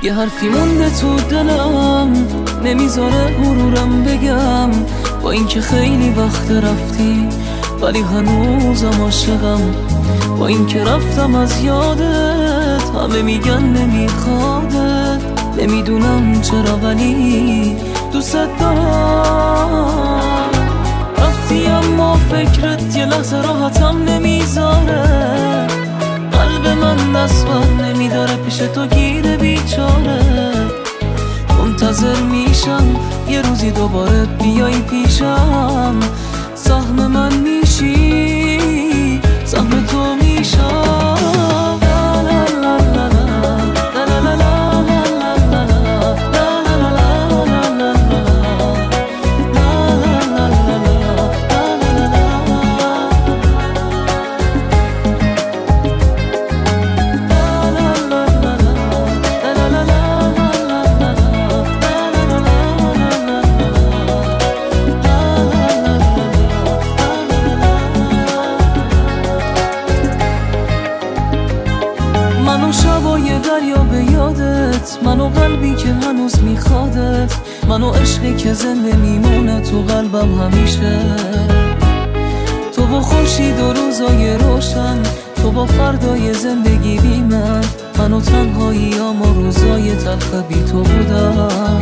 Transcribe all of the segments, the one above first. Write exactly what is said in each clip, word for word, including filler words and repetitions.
یه حرفی مونده تو دلم نمیذاره غرورم بگم، با اینکه خیلی وقت رفتی ولی هنوزم عاشقم. با اینکه رفتم از یادت همه میگن نمیخوادت، نمیدونم چرا ولی دوست دارم. رفتی اما فکرت یه لحظه راحتم نمیذاره، قلب من دست بر نمیداره پیش تو گیره بیچاره. منتظر میشم یه روزی دوباره بیای پیشم، سهم من میشی سهم تو میشم. منو شبای دریا به یادت، منو قلبی که هنوز میخوادت، منو عشقی که زنده میمونه تو قلبم همیشه. تو با خورشید و روزای روشن، تو با فردای زندگی بی من، منو تنهاییام و روزای تلخ بی تو بودم.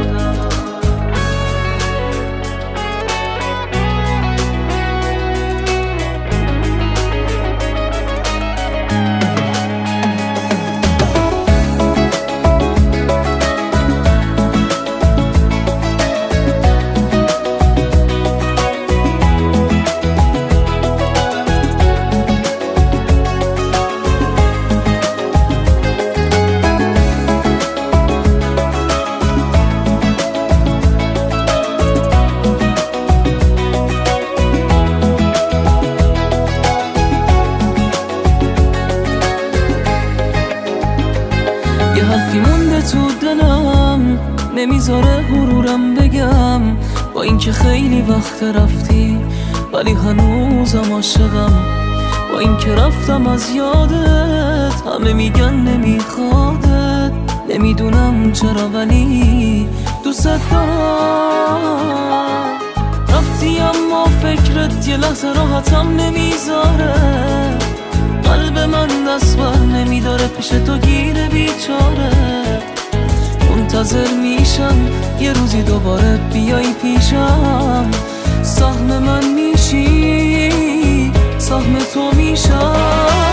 یه حرفی مونده تو دلم نمیذاره غرورم بگم، با اینکه خیلی وقت رفتی ولی هنوزم عاشقم. با اینکه رفتم از یادت همه میگن نمیخوادت، نمیدونم چرا ولی دوست دارم. رفتی اما فکرت یه لحظه راحتم نمیذاره، قلب من دست بر نمیداره پیش تو گیره بیچاره. منتظر میشم یه روزی دوباره بیای پیشم، سهم من میشی سهم تو میشم.